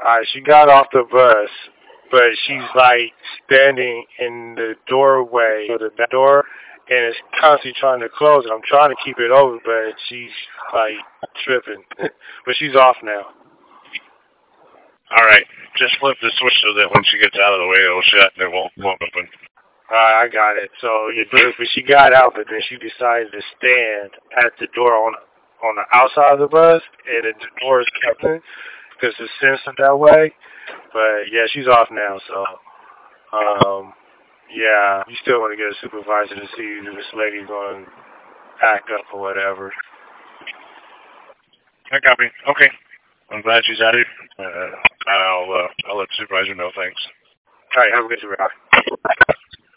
She got off the bus, but she's like standing in the doorway of the back door, and it's constantly trying to close it. I'm trying to keep it open, but she's like tripping. But she's off now. All right, just flip the switch so that when she gets out of the way, it'll shut and it won't open. I got it. So but she got out, but then she decided to stand at the door on the outside of the bus, and the door is kept in because it's censored that way. But yeah, she's off now. So yeah, you still want to get a supervisor to see if this lady's going to act up or whatever. I copy. Okay. I'm glad she's out here. I'll let the supervisor know. Thanks. All right, have a good day.